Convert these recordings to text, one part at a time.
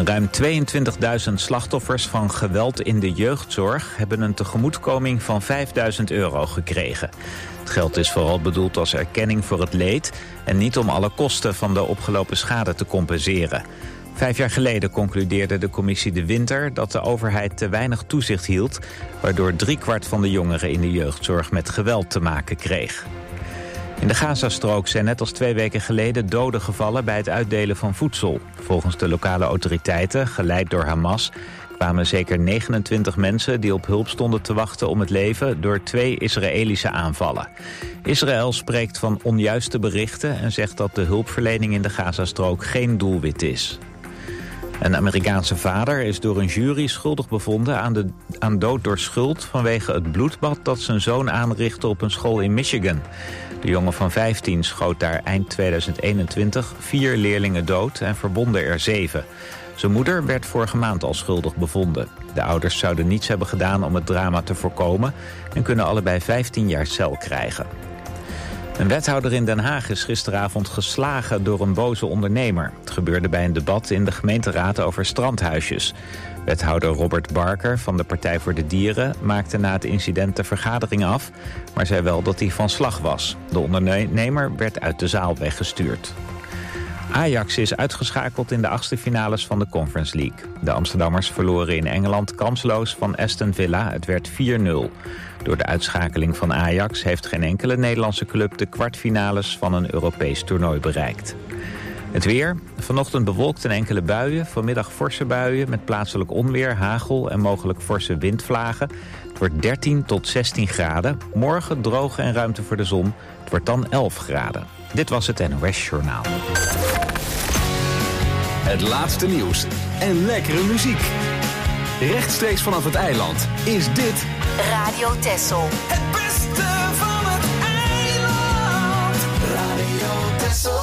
Ruim 22.000 slachtoffers van geweld in de jeugdzorg hebben een tegemoetkoming van €5.000 gekregen. Het geld is vooral bedoeld als erkenning voor het leed en niet om alle kosten van de opgelopen schade te compenseren. 5 jaar geleden concludeerde de commissie De Winter dat de overheid te weinig toezicht hield, waardoor 3/4 van de jongeren in de jeugdzorg met geweld te maken kreeg. In de Gazastrook zijn net als 2 weken geleden doden gevallen bij het uitdelen van voedsel. Volgens de lokale autoriteiten, geleid door Hamas, kwamen zeker 29 mensen die op hulp stonden te wachten om het leven door 2 Israëlische aanvallen. Israël spreekt van onjuiste berichten en zegt dat de hulpverlening in de Gazastrook geen doelwit is. Een Amerikaanse vader is door een jury schuldig bevonden aan dood door schuld vanwege het bloedbad dat zijn zoon aanrichtte op een school in Michigan. De jongen van 15 schoot daar eind 2021 4 leerlingen dood en verwondde er 7. Zijn moeder werd vorige maand al schuldig bevonden. De ouders zouden niets hebben gedaan om het drama te voorkomen en kunnen allebei 15 jaar cel krijgen. Een wethouder in Den Haag is gisteravond geslagen door een boze ondernemer. Het gebeurde bij een debat in de gemeenteraad over strandhuisjes. Wethouder Robert Barker van de Partij voor de Dieren maakte na het incident de vergadering af, maar zei wel dat hij van slag was. De ondernemer werd uit de zaal weggestuurd. Ajax is uitgeschakeld in de 8e finales van de Conference League. De Amsterdammers verloren in Engeland kansloos van Aston Villa. Het werd 4-0. Door de uitschakeling van Ajax heeft geen enkele Nederlandse club de kwartfinales van een Europees toernooi bereikt. Het weer. Vanochtend bewolkt en enkele buien. Vanmiddag forse buien met plaatselijk onweer, hagel en mogelijk forse windvlagen. Het wordt 13 tot 16 graden. Morgen droog en ruimte voor de zon. Het wordt dan 11 graden. Dit was het NOS Journaal. Het laatste nieuws en lekkere muziek. Rechtstreeks vanaf het eiland is dit Radio Texel. Het beste van het eiland. Radio Texel.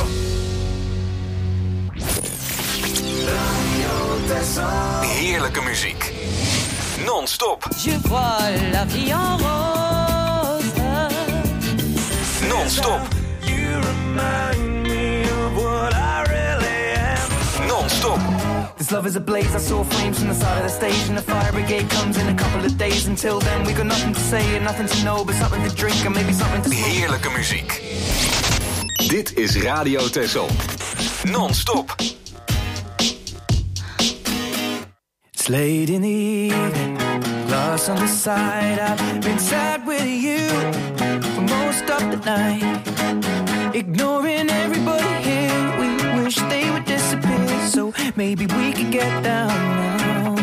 Radio Texel. heerlijke muziek. Non-stop. Je vois la vie en rose. Non-stop. You remind me of what I really am. Non-stop. This love is a blaze, I saw flames from the side of the stage, and the fire brigade comes in a couple of days. Until then we got nothing to say and nothing to know, but something to drink and maybe something to smoke. Heerlijke muziek. Dit is Radio Texel. Non-stop. It's late in the evening, glass on the side. I've been sad with you for most of the night, ignoring everybody here. We wish they would disappear, so maybe we could get down now.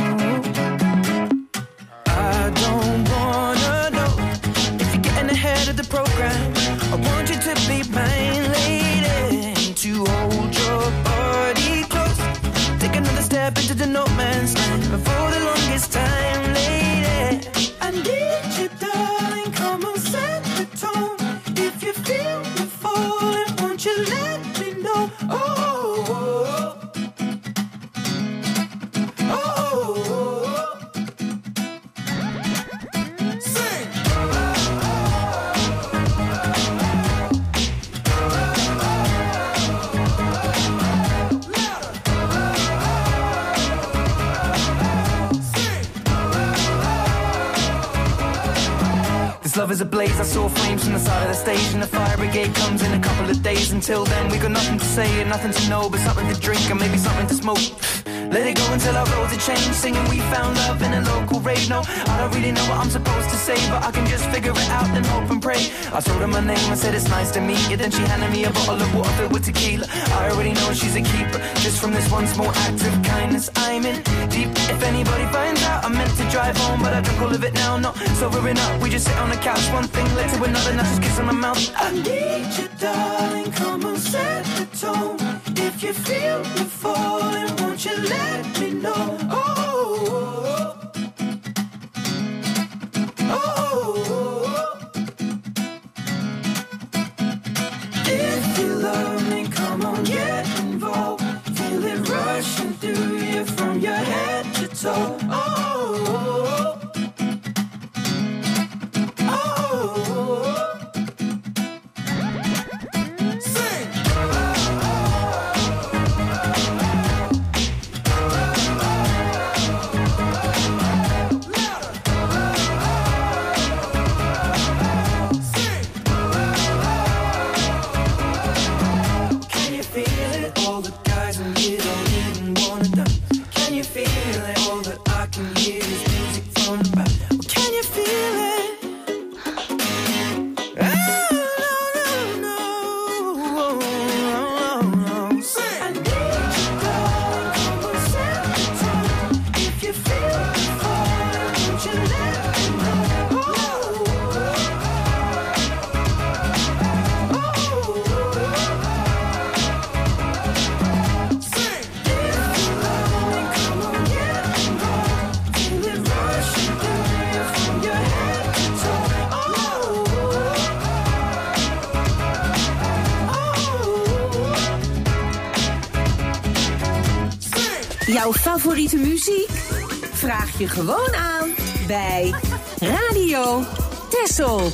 I don't wanna know if you're getting ahead of the program. I want you to be mine, lady, to hold your body close. Take another step into the no man's land for the longest time, lady. I need you, darling, come on, set the tone. If you feel me falling, won't you let me know? Oh, oh, oh, oh, oh. Sing! This love is a blaze, I saw flames from the side of the stage, and the fire brigade comes in a couple of days. Until then we got nothing to say and nothing to know, but something to drink and maybe something to smoke. Let it go until our roads are changed, singing we found love in a local rave. No, I don't really know what I'm supposed to say, but I can just figure it out and hope and pray. I told her my name, I said it's nice to meet you, then she handed me a bottle of water filled with tequila. I already know she's a keeper, just from this one small act of kindness. I'm in deep, if anybody finds out, I meant to drive home, but I drunk all of it now, no, sobering up. We just sit on the couch, one thing led to another, now just kiss on my mouth. I need you, darling, come on, set the tone. If you feel me falling, won't you let me know? Oh, oh, oh, oh, oh. If you love me, come on, get involved. Feel it rushing through you from your head to toe. Oh, oh, oh. Jouw favoriete muziek? Vraag je gewoon aan bij Radio Texel.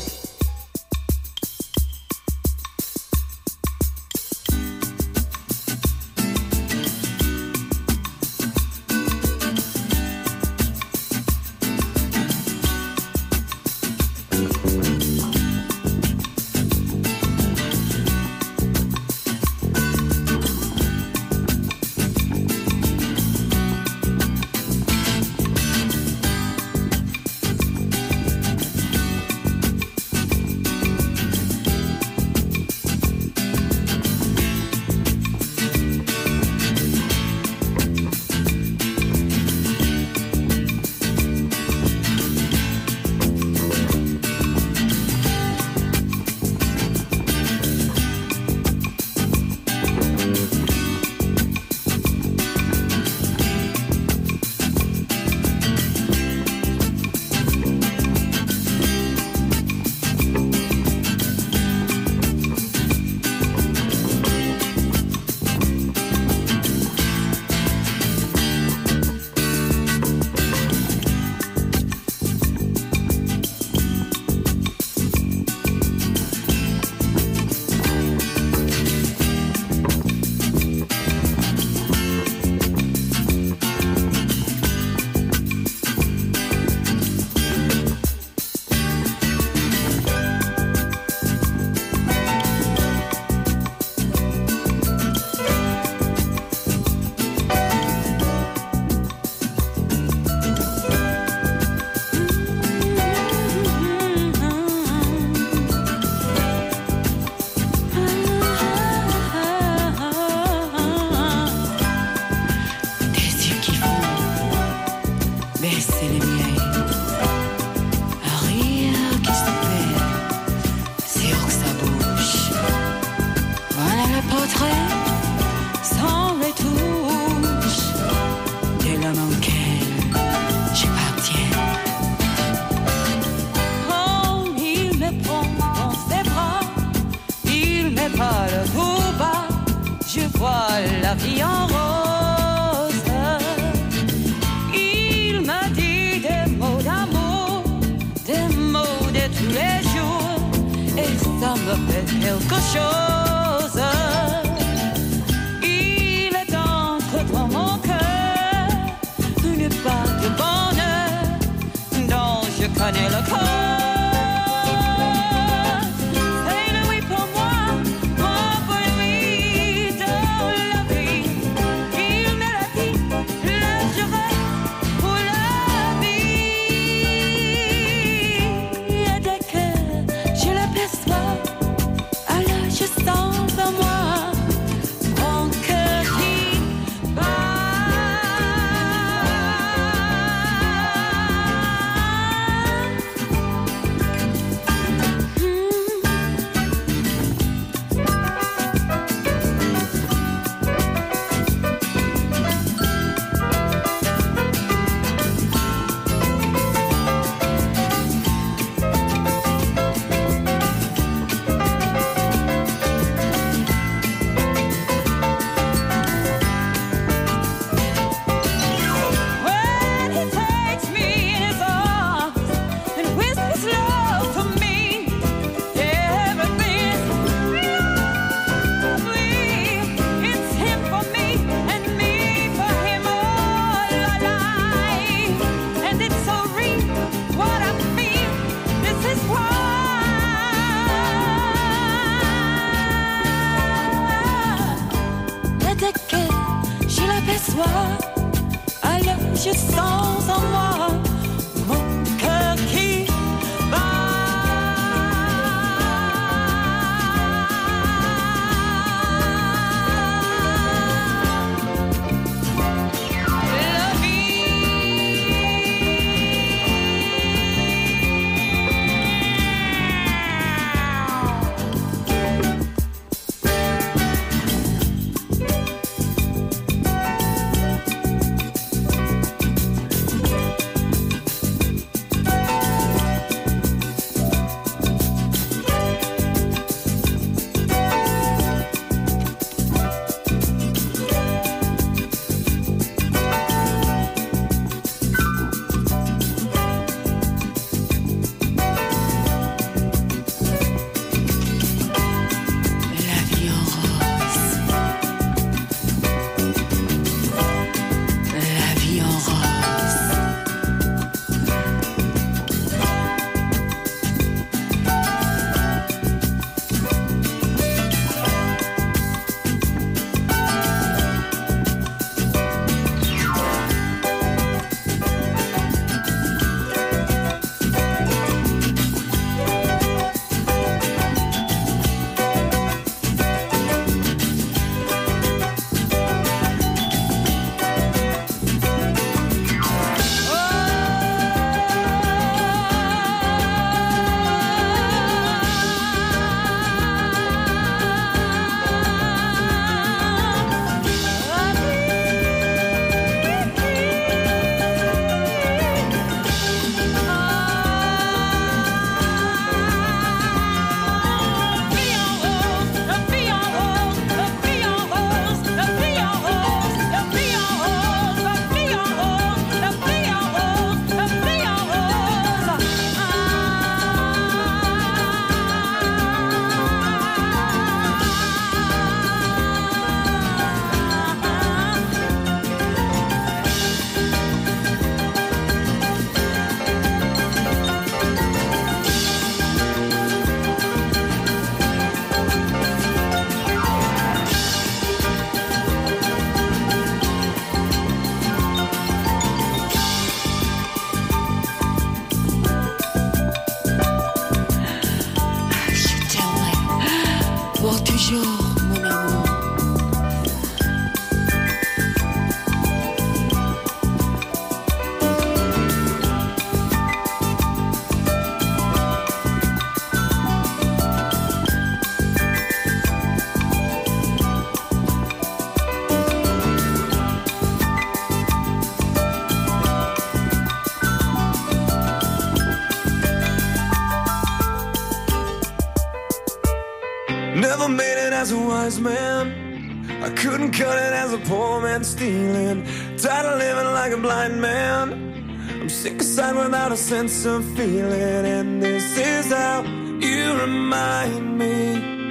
as a wise man. I couldn't cut it as a poor man stealing. Tired of living like a blind man. I'm sick aside without a sense of feeling. And this is how you remind me.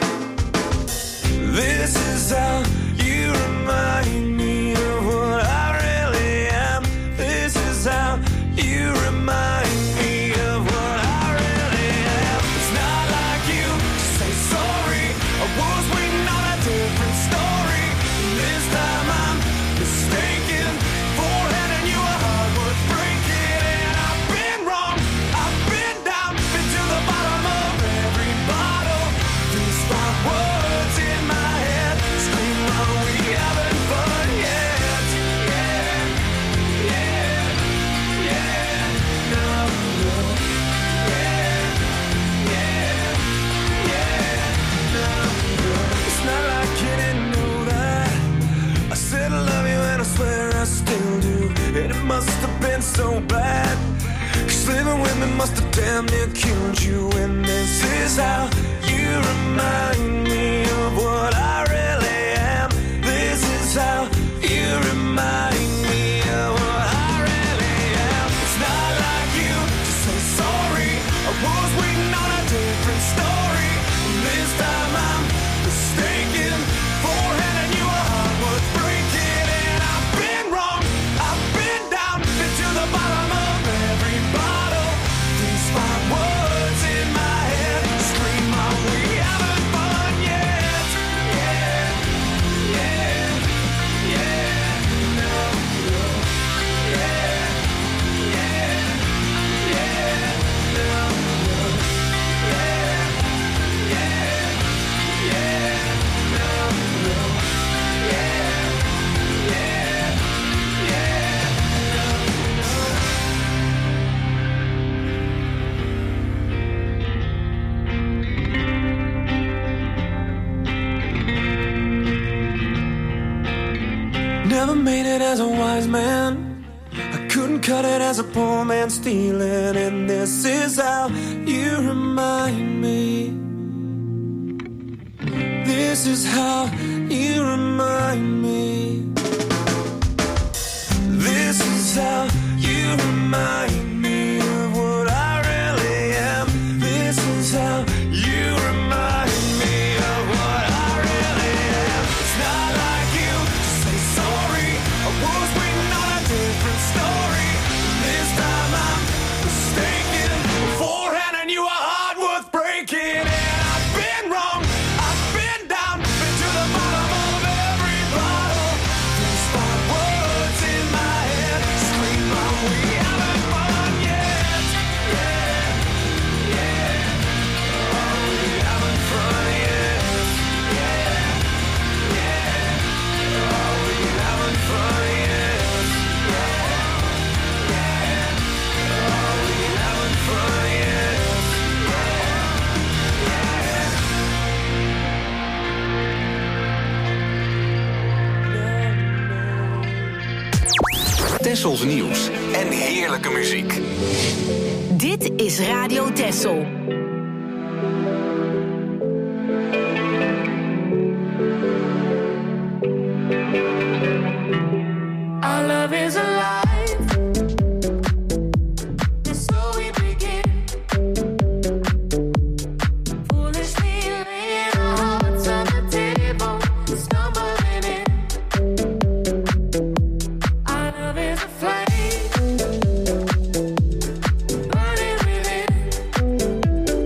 This is how you remind me of what I really am. This is how you remind me of what I really am. It's not like you to say sorry. I was waiting on a different story. This time I'm mistaken for handing you a heart worth breaking. And I've been wrong, I've been down, been to the bottom of every bottle. These 5 words in my head scream, are we having fun yet? Yeah, yeah, yeah, no, no. Yeah, yeah, yeah, no, no. It's not like you didn't know that I said I love you and I swear I still do. And it must have been so bad, 'cause living with me must have damn near killed you. And this is how you remind me of what I really am. This is how you remind me of what I really am. It's not like you to say sorry. I was waiting on a different story. This time I'm mistaken for handing you a heart worth breaking. And I've been wrong, I've been down, been to the bottom of every bottle. These 5 words in my head scream, are we having fun yet? Yeah, yeah, yeah, no, no. Yeah, yeah, yeah, no, no. Yeah, yeah, yeah, no, no. Yeah, yeah, yeah, never made it as a wise man. I couldn't cut it as a poor man stealing. And this is how you remind me. This is how you remind me. This is how you remind me of what I really am. This is how you remind me of what I really am. It's not like you to say sorry. I was waiting on a different story. This time I'm mistaken for handing you a heart worth breaking. And I've been wrong, I've been down, been to the bottom of every bottle. These 5 words in my head scream, are we having fun yet? Yeah, yeah, are we having fun yet? Yeah, yeah, are we having fun yet? Yeah, yeah, are we having fun yet? Tessels nieuws en heerlijke muziek. Dit is Radio Tessel. Our love is alive. So we begin. Foolishly laying our hearts on the table, stumbling in. Our love is a flame, burning within.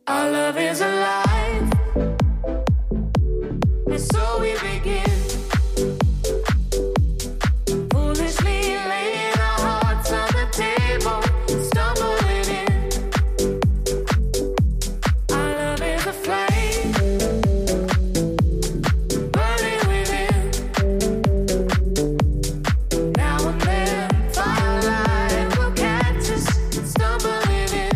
Our love is alive, and so we begin. Foolishly laying our hearts on the table, stumbling in. Our love is a flame, burning within. Now and then, firelight will catch us, stumbling in.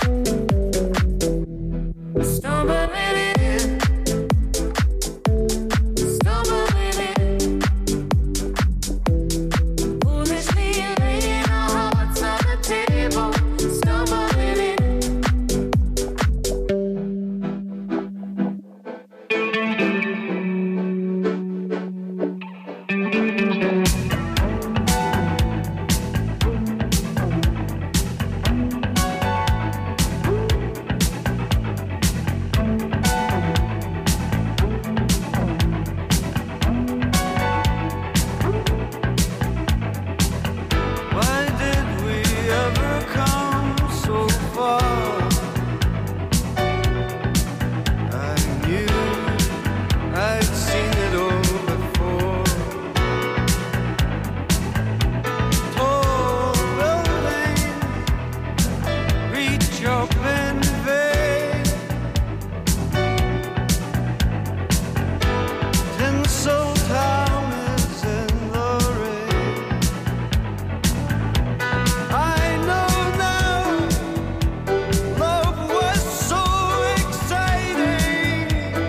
Stumbling in, stumbling in. Foolishly laying our hearts on the table, stumbling in. Why did we ever come so far? I knew I'd seen it all before. Tall building, reach open vague. Tinsel town is in the rain. I know now, love was so exciting.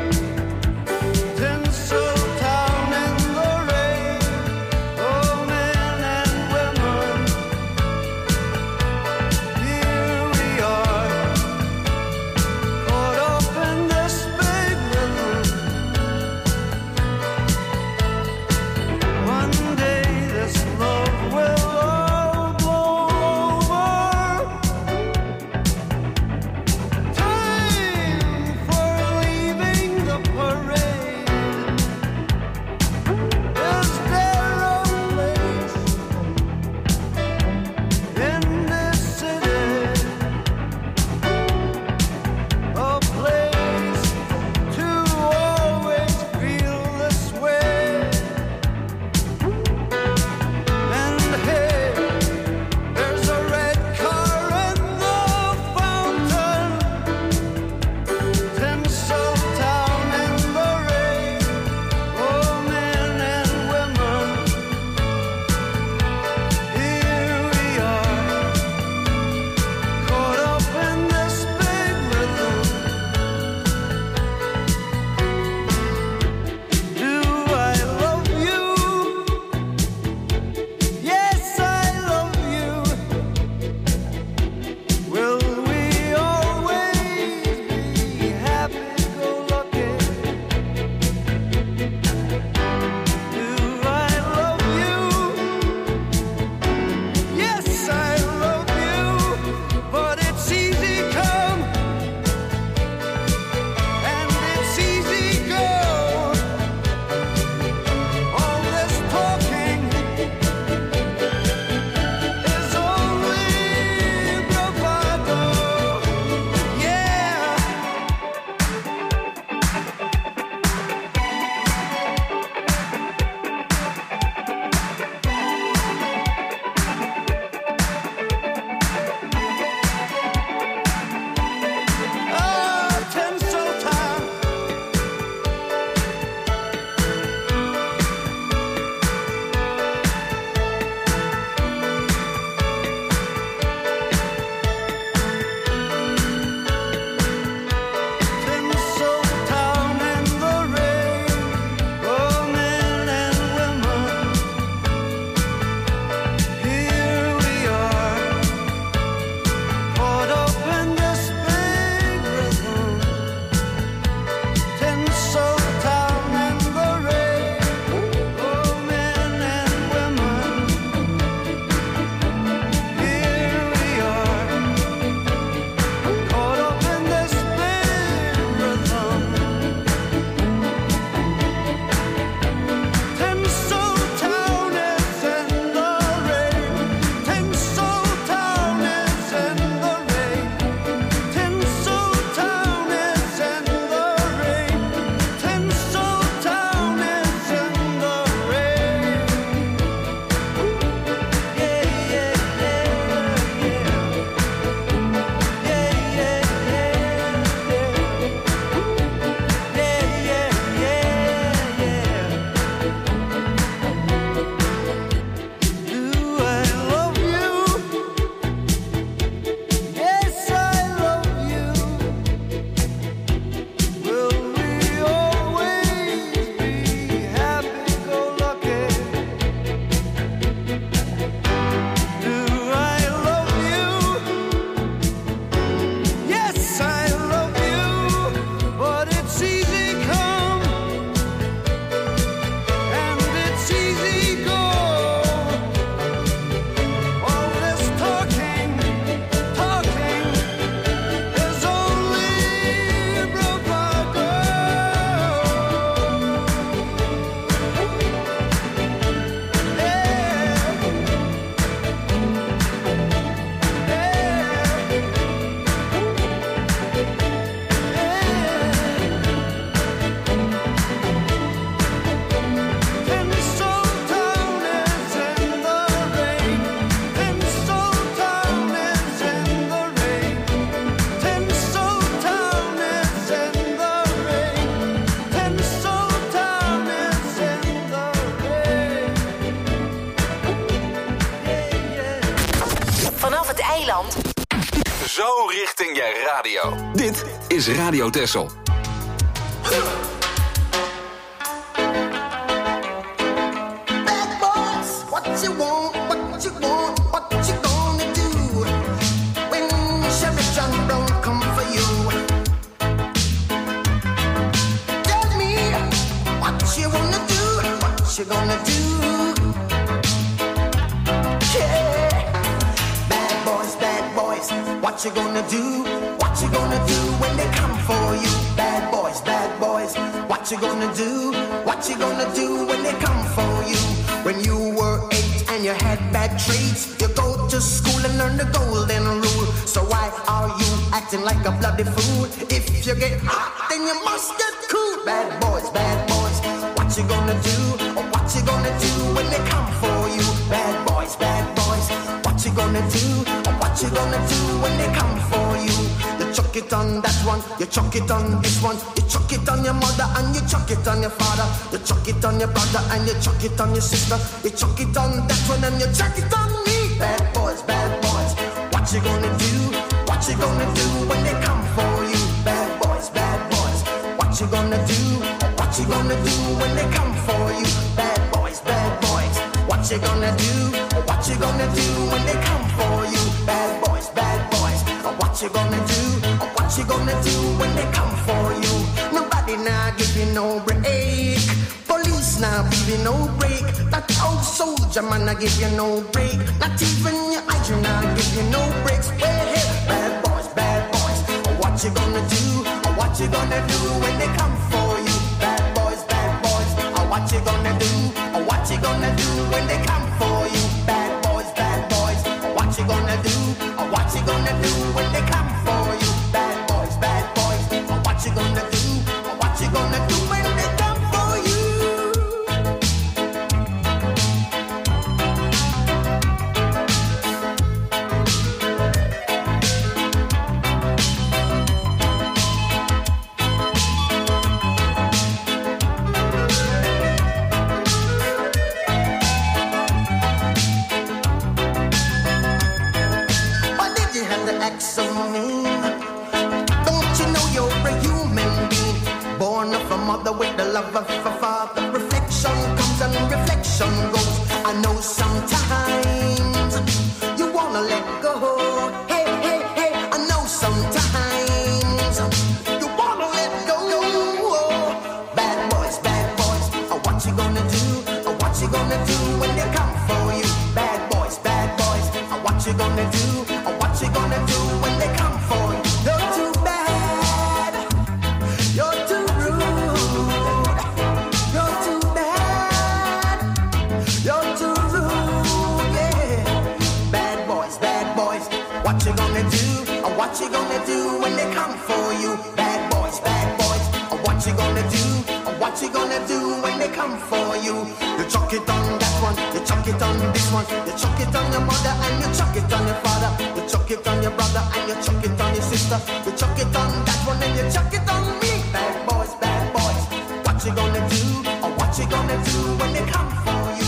Tinsel town in the rain, oh men and women, here we are. zo richting je radio. Dit is Radio Texel. Bad boys, what you want, what you want, what you gonna do when Sheriff John Brown come for you? Tell me what you wanna do, what you gonna do. What you gonna do? What you gonna do when they come for you? Bad boys, what you gonna do? What you gonna do when they come for you? When you were 8 and you had bad traits, you go to school and learn the golden rule. So why are you acting like a bloody fool? If you get hot, then you must get cool. Bad boys, what you gonna do? Or what you gonna do when they come for you? Bad boys, what you gonna do? Or what you gonna do when they come for you? You chuck it on that one, you chuck it on this one, you chuck it on your mother and you chuck it on your father, you chuck it on your brother and you chuck it on your sister, you chuck it on that one and you chuck it on me. Bad boys, what you gonna do? What you gonna do when they come for you? Bad boys, what you gonna do? What you gonna do when they come for you? Bad boys, what you gonna do? What you gonna do when they come for you? Bad boys, what you gonna do? What you gonna do when they come for you? Nobody now give you no break. Police now give you no break. That old soldier man I give you no break. Not even your eyes now give you no breaks. Hey, bad boys, what you gonna do? What you gonna do when they come for you? Bad boys, what you gonna do? What you gonna do when they come for you? Bad boys, what you gonna do? What you gonna do when they come for you? Bad boys, what you gonna do? What you gonna do when they come for you? Mother with the love of a father. Reflection comes and reflection goes. I know sometimes you wanna let go. Hey, I know sometimes you wanna let go. Bad boys, what you gonna do? What you gonna do when they come for you? Bad boys, what you gonna do? What you gonna do when they come for you? You're too bad. You're too what you gonna do? What you gonna do when they come for you? Bad boys, what you gonna do? What you gonna do when they come for you? You chuck it on that one, you chuck it on this one, you chuck it on your mother and you chuck it on your father, you chuck it on your brother and you chuck it on your sister, you chuck it on that one and you chuck it on me. Bad boys, what you gonna do? What you gonna do when they come for you?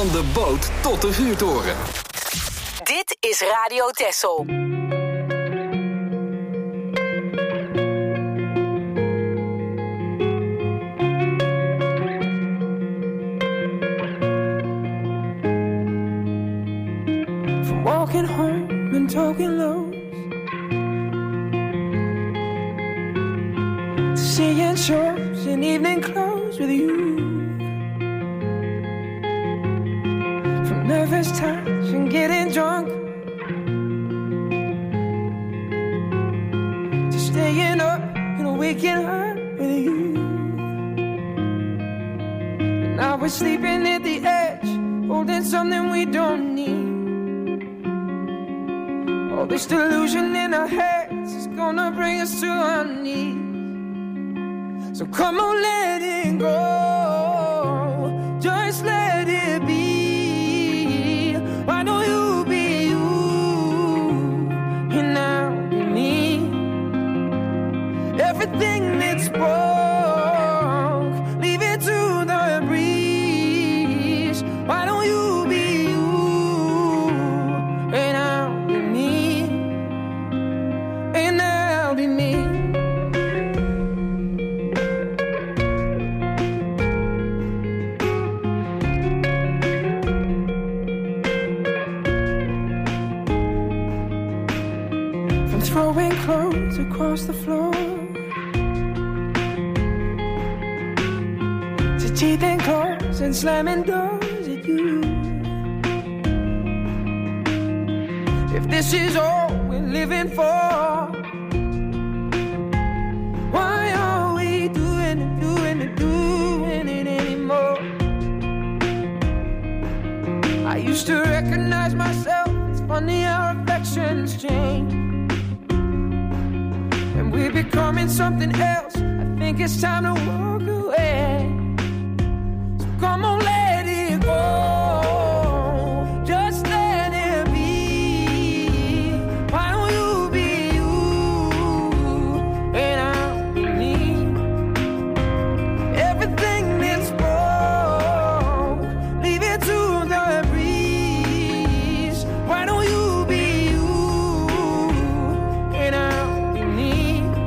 Van de boot tot de vuurtoren. Dit is Radio Texel. From walking home and talking lows, to seeing shows in evening clothes with you. Nervous touch and getting drunk, to staying up and waking up with you. And now we're sleeping at the edge, holding something we don't need. All this delusion in our heads is gonna bring us to our knees. So come on, let it go, just let it be. Why don't you be you, and I'll be me? Everything that's broke, leave it to the breeze. Why don't you be you, and I'll be me, and I'll be me. Throwing clothes across the floor, to teething claws and slamming doors at you. If this is all we're living for, why are we doing it anymore? I used to recognize myself. It's funny how affections change. We're becoming something else. I think it's time to walk away. So come on, let it go, just let it be. Why don't you be you, and I'll be me? Everything that's broke, leave it to the breeze. Why don't you be you, and I'll be me?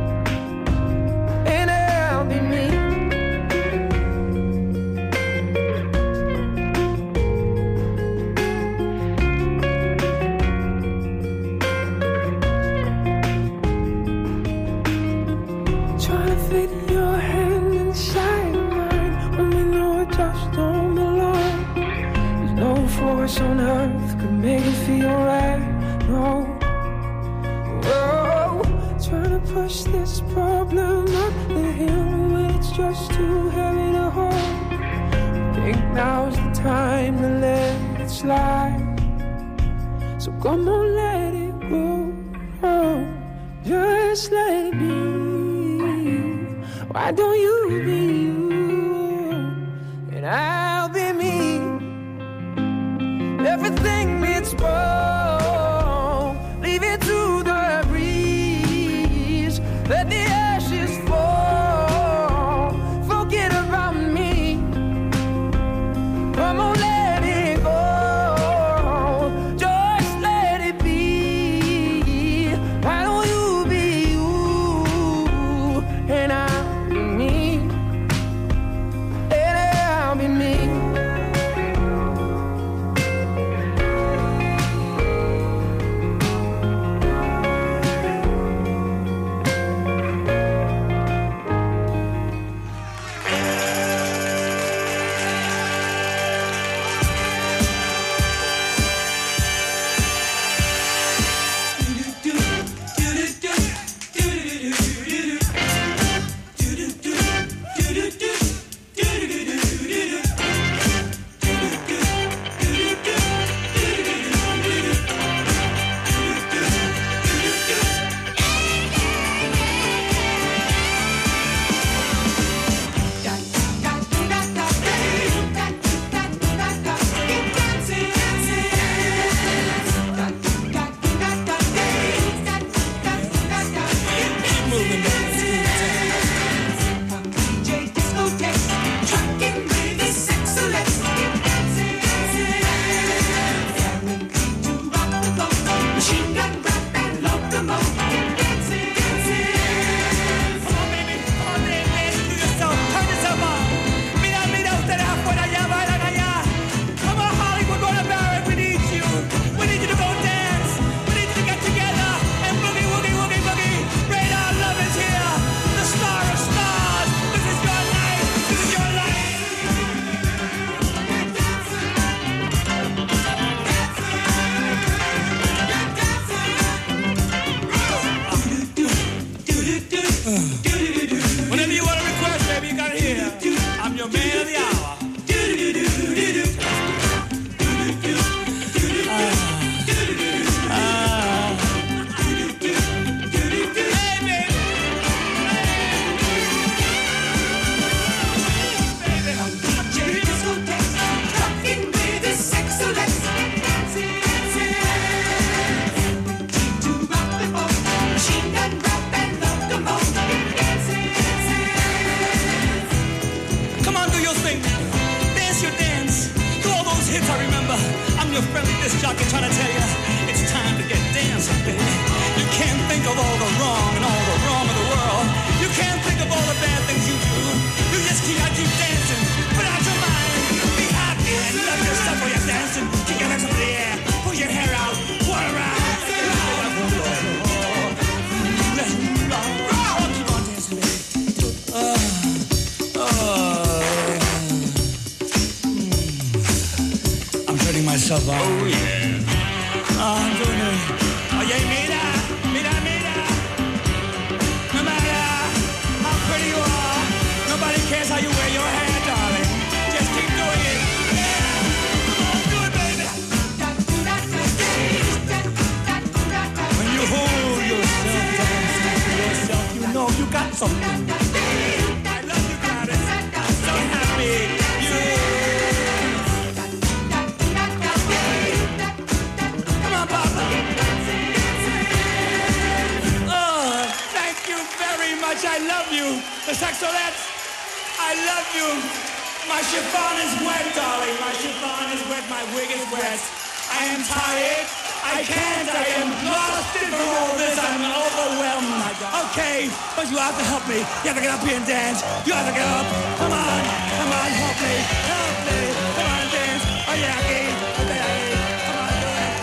On earth could make it feel right. No, whoa, trying to push this problem up the hill when it's just too heavy to hold. I think now's the time to let it slide. So come on, let it go, oh, just let it be. Why don't you be you, and I'll be me? Everything that's wrong, leave it to the breeze. Let the ashes fall, forget about me. Come on, let it go, just let it be. Why don't you be you, and I'll be me, and I'll be me. Oh yeah. Anthony. Oye, mira. No matter how pretty you are, nobody cares how you wear your hair, darling. Just keep doing it. Yeah. Come on, do it, baby. When you hold yourself down, speak to yourself, you know you got something. I love you, Gladys. I'm so happy. Come on, Papa. Oh, thank you very much. I love you. The Saxolettes, I love you. My chiffon is wet, darling. My chiffon is wet. My wig is wet. I am tired. I can't. I am lost in from all this. I'm overwhelmed. Okay, but you have to help me. You have to get up here and dance. You have to get up. Come on. Come on, help me. Help me. Come on, dance. Oh, yeah, okay. Come on, do it.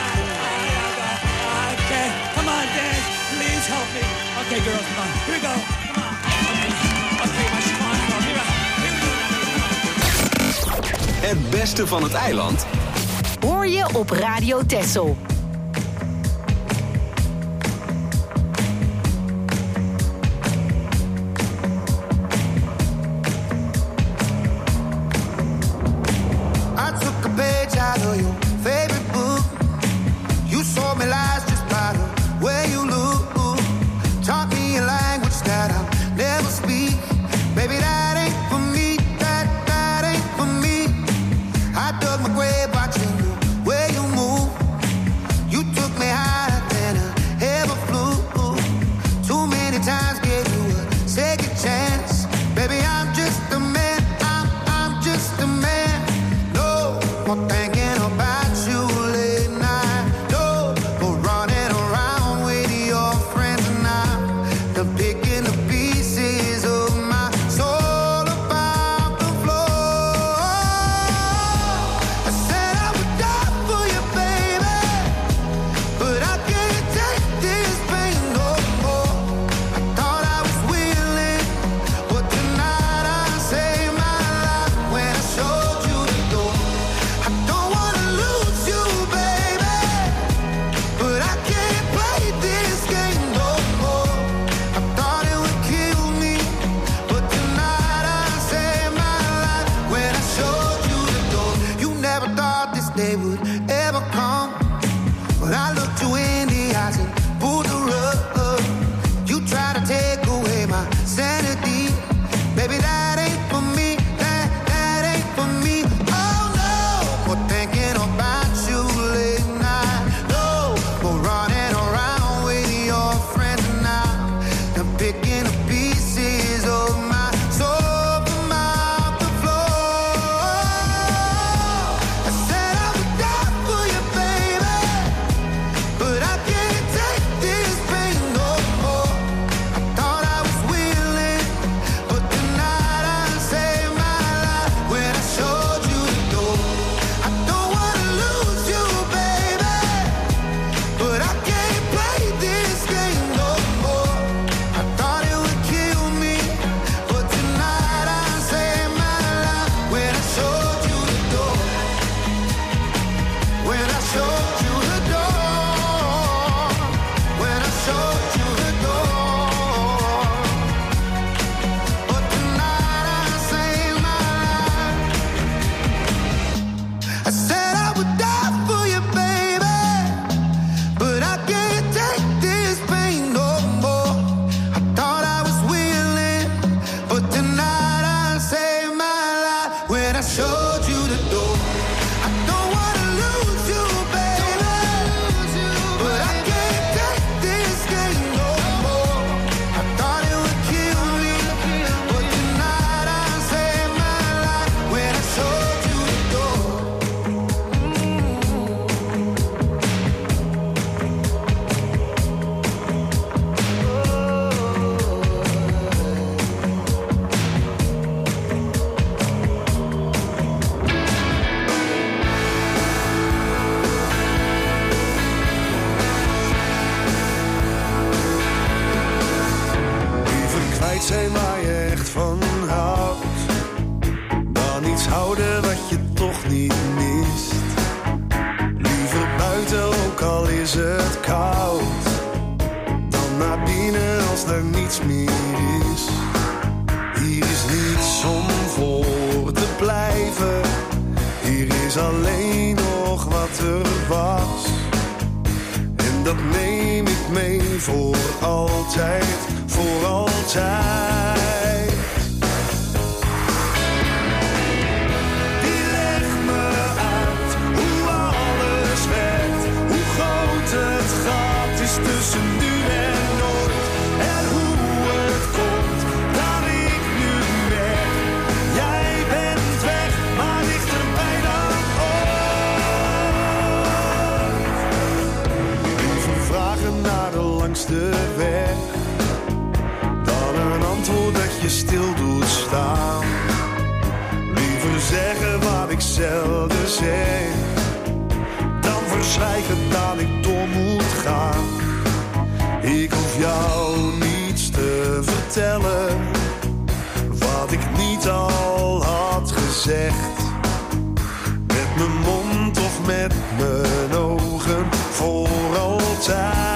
Okay, come on, dance. Please help me. Okay, girls, come on. Here we go. Come on. Okay, my chiffon is off. Here we go. Het beste van het eiland Hoor je op Radio Texel. I took a page out of your favorite book. You saw me lies just by the way you look. Taught me a language that I'll never speak. Baby, that ain't for me. That ain't for me. I dug my grave watching the way you move. koud. Dan naar binnen als er niets meer is. Hier is niets om voor te blijven. Hier is alleen nog wat er was. En dat neem ik mee voor altijd, voor altijd. Die legt me uit hoe alles werkt. Hoe groot het gat is tussen nu en nooit. En hoe het komt dat ik nu merk. Jij bent weg, maar dichterbij dan ooit. Liever vragen naar de langste weg dan een antwoord dat je stil doet staan. Liever zeggen wat ik zelden zeg dan verzwijgen dat ik door moet gaan. Ik hoef jou niets te vertellen wat ik niet al had gezegd. Met mijn mond of met mijn ogen voor altijd.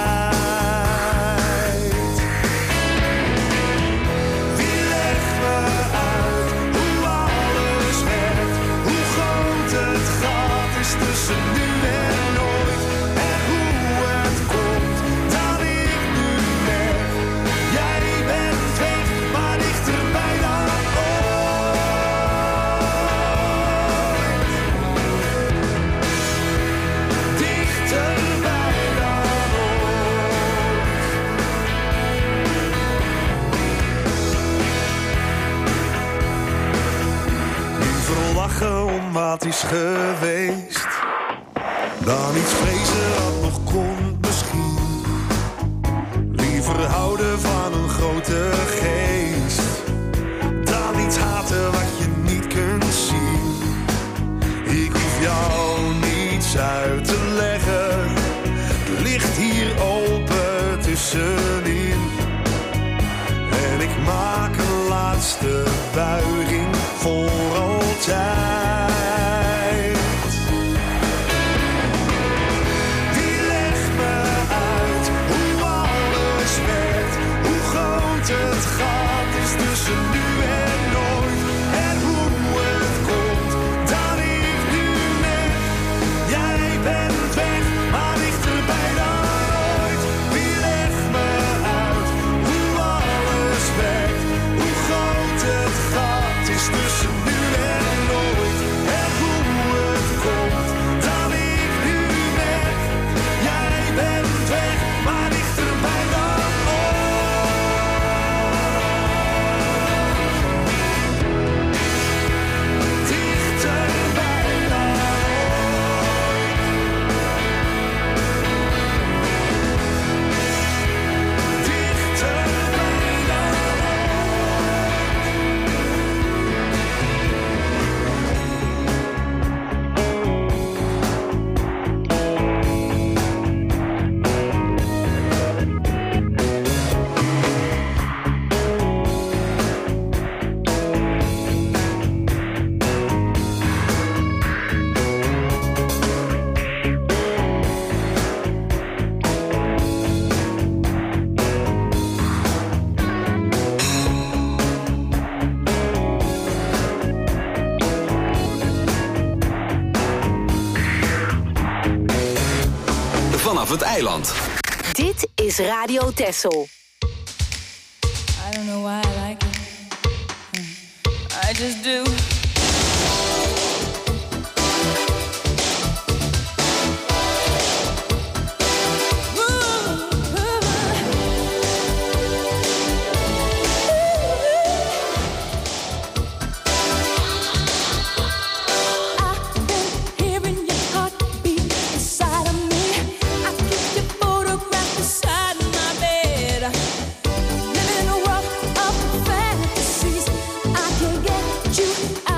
Wie legt me uit hoe alles werkt. Hoe groot het gat is tussen nu en nooit. En hoe het komt dat ik nu merk. Jij bent weg, maar dichterbij dan ooit. Dichterbij dan ooit. Liever lachen om wat is geweest dan iets vrezen wat nog komt misschien. Liever houden van een grote geest dan iets haten wat je niet kunt zien. Ik hoef jou niets uit te leggen. Het ligt hier open tussenin. En ik maak een laatste buiging voor altijd. Die legt me uit hoe alles werkt. Hoe groot het gat is tussen nu en nooit. En hoe het komt dat ik nu merk. Jij bent weg, maar dichterbij dan ooit. Wie legt me uit hoe alles werkt. Hoe groot het gat is tussen nu en nooit. En hoe het komt dat ik nu merk. Jij bent weg, maar dichterbij dan ooit. Dichterbij dan ooit. Dichterbij dan Vanaf het eiland. Dit is Radio Texel. I don't know why I like it. I just do. Living in a world of fantasies, I can't get you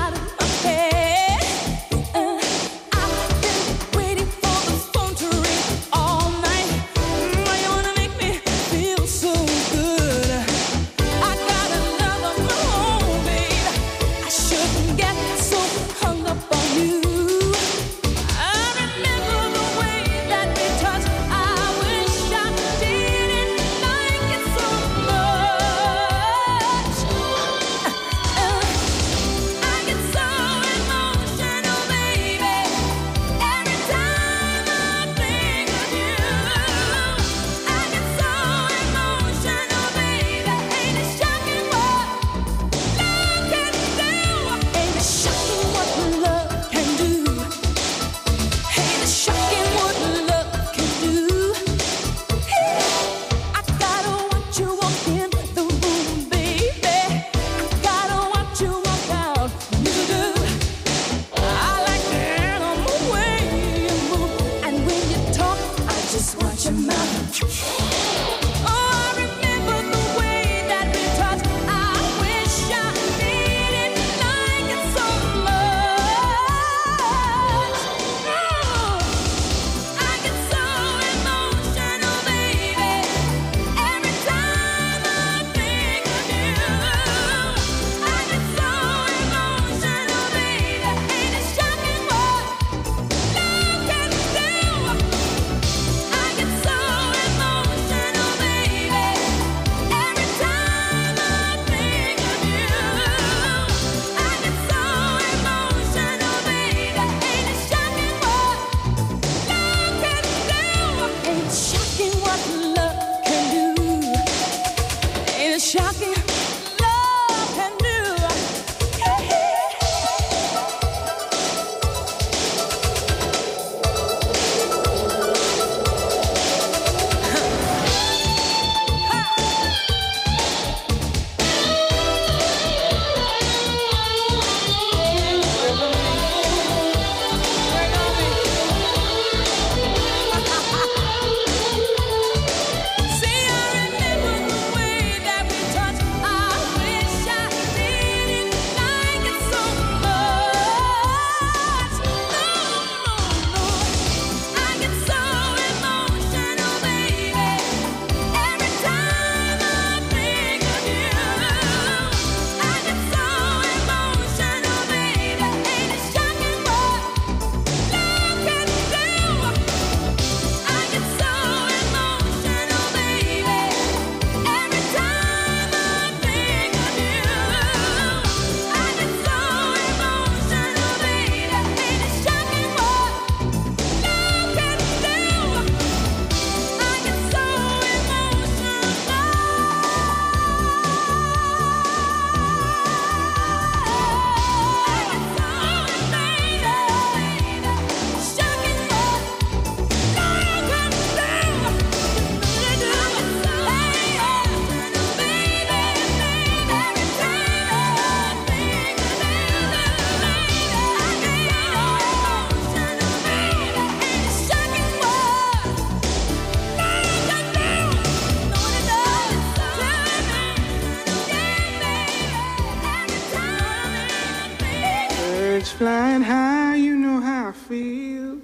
Flying high, you know how I feel.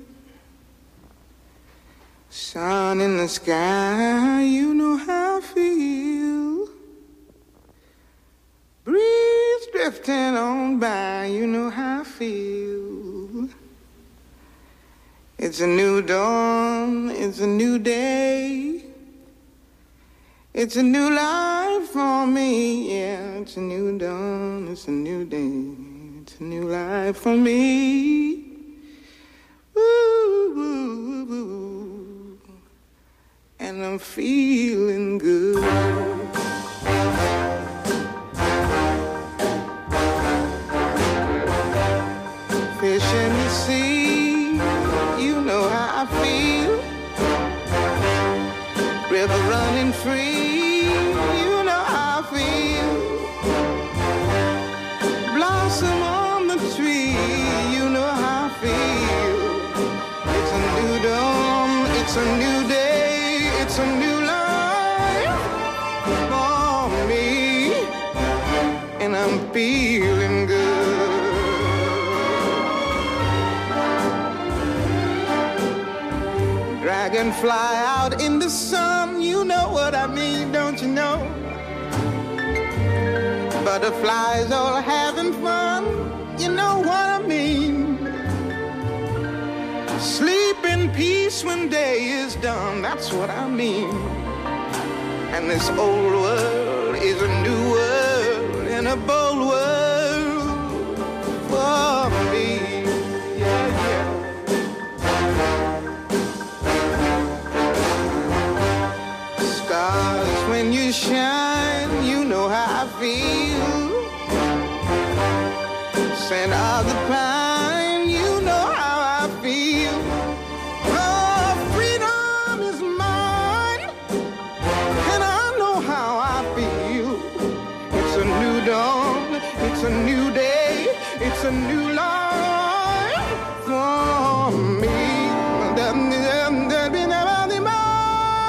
Sun in the sky, you know how I feel. Breeze drifting on by, you know how I feel. It's a new dawn, it's a new day. It's a new life for me, yeah. It's a new dawn, it's a new day. It's a new life for me. Ooh, ooh, ooh. And I'm feeling good. Fish in the sea, you know how I feel. River running free, you know how I feel. Blossom on the tree, you know how I feel. It's a new dawn, it's a new day, it's a new life for me. And I'm feeling good. Dragonfly out in the sun, you know what I mean, don't you know? Butterflies all having fun, you know what I mean. Sleep in peace when day is done, that's what I mean. And this old world is a new world and a bold world for me. Yeah, yeah. Stars, when you shine, you know how I feel. Scent of the pine, you know how I feel. Oh, freedom is mine, and I know how I feel. It's a new dawn, it's a new day, it's a new life for me.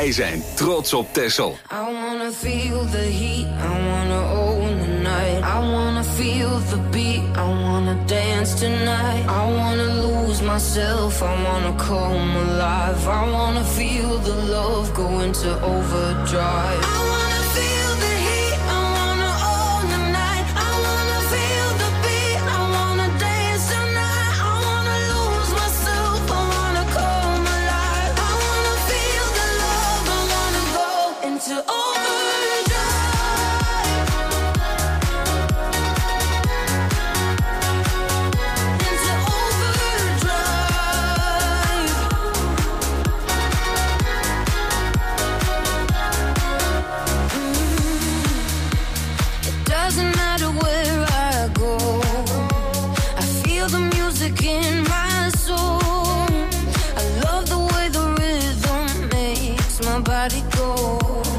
Wij zijn trots op Texel. I wanna feel the heat, I wanna own the night. I wanna feel the beat, I wanna dance tonight. I wanna lose myself, I wanna come alive. I wanna feel the love go into overdrive. I wanna feel the heat, I wanna own the night. I wanna feel the beat, I wanna dance tonight. I wanna lose myself, I wanna come alive. I wanna feel the love, I wanna go into overdrive. In my soul, I love the way the rhythm makes my body go.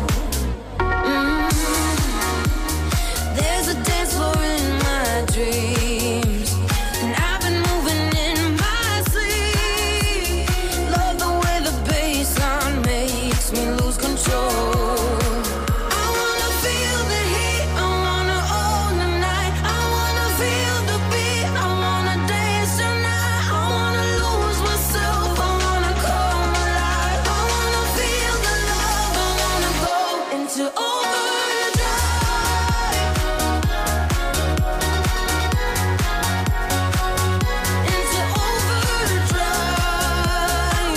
There's a dance floor in my dreams, and I've been moving in my sleep. Love the way the bassline makes me lose control. I wanna feel the heat, I wanna own the night. I wanna feel the beat, I wanna dance tonight. I wanna lose myself, I wanna come alive. I wanna feel the love, I wanna go into overdrive. Into overdrive.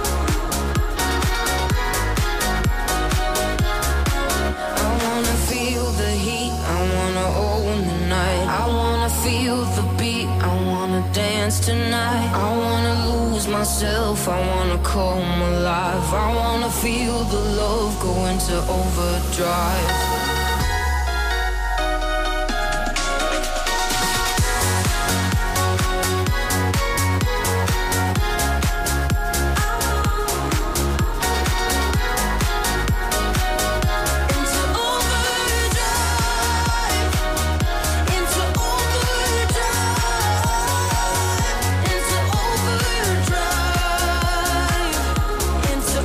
I wanna feel the heat, I wanna own the night. I wanna feel the beat, I wanna dance tonight. I wanna lose myself, I wanna come alive. I wanna feel the love go into overdrive. Into overdrive. Into overdrive. Into overdrive. Into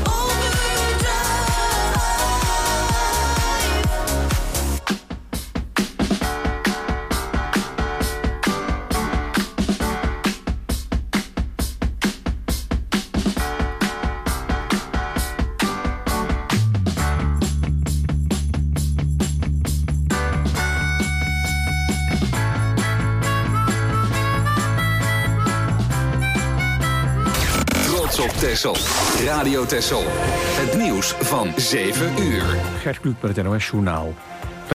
Trots op Texel. Radio Texel. Het nieuws van 7 uur. Gert Kluk met het NOS Journaal.